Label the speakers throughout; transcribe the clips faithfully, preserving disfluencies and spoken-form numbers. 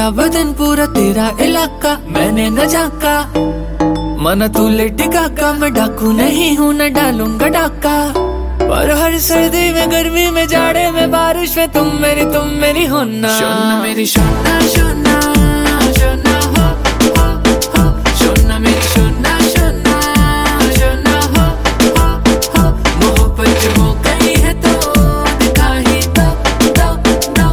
Speaker 1: मेरा बदन पूरा तेरा इलाका मैंने न झाका, मना तू लेटी काका, मैं डाकू नहीं हूँ न डालूंगा डाका। पर हर सर्दी में गर्मी में जाड़े में बारिश में तुम मेरी तुम मेरी होना। शोना मेरी शोना शोना शोना हो हो हो, शोना मेरी शोना शोना शोना हो हो हो। मोहब्बत जो हो गई है तो दिखा ही दो दो दो।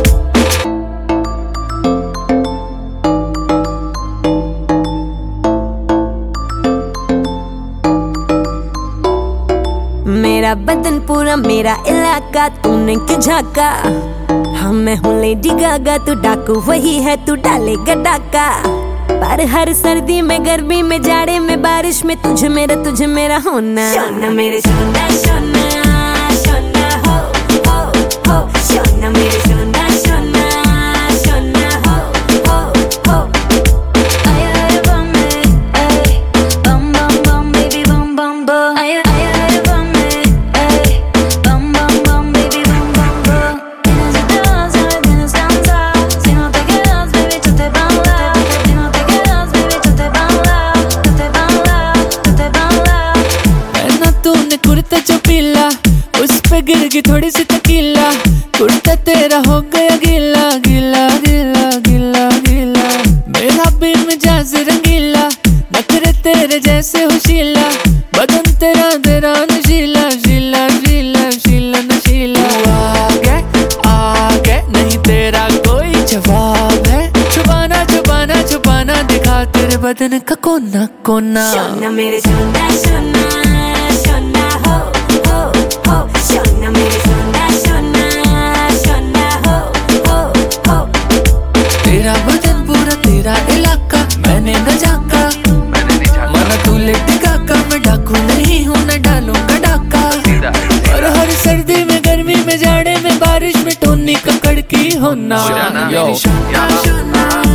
Speaker 2: मेरा बदन पूरा मेरा इलाका, तूने क्यों झाका? हाँ मैं हूँ लेडी गागा, तू डाकू वही है, तू डालेगा डाका। पर हर सर्दी में गर्मी में जाड़े में बारिश में तुझे मेरा तुझे मेरा होना। शोना मेरे शोना शोना शोना हो हो हो, शोना मेरे शोना शोना शोना हो हो हो। आया आया bam a bam bam bam baby bam bam bam. आया आया bam a bam bam bam baby bam bam bam. Tienes ideas, ya me tienes cansada. Si no te quedas, baby, yo te baila. Si no te quedas, baby, yo te baila. Yo te baila, yo te baila.
Speaker 1: पहना तूने कुर्ता जो पीला, उस पे गिर गई थोड़ी सी तकीला। कुर्ता तेरा हो गया गीला गीला गीला गीला गीला। मेरा भी मिजाज रंगीला, नखरे तेरे जैसे होशीला। बदन तेरा तेरा नशीला शीला शीला शीला नशीला। आगे आगे नहीं तेरा कोई जवाब है, छुपाना छुपाना छुपाना दिखा तेरे बदन का कोना कोना।
Speaker 2: शोना मेरे शोना शोना शोना हो हो हो, शोना मेरे शोना शोना शोना हो हो हो।
Speaker 1: तेरा बदन पूरा तेरा इलाका मैंने न झाका, मना तू लेटी काका, मैं डाकू नहीं हूँ न डालूंगा डाका। और हर सर्दी में गर्मी में जाड़े में बारिश में टोनी ककड़ की होना।
Speaker 3: शोना
Speaker 1: यो।
Speaker 3: मेरी शोना।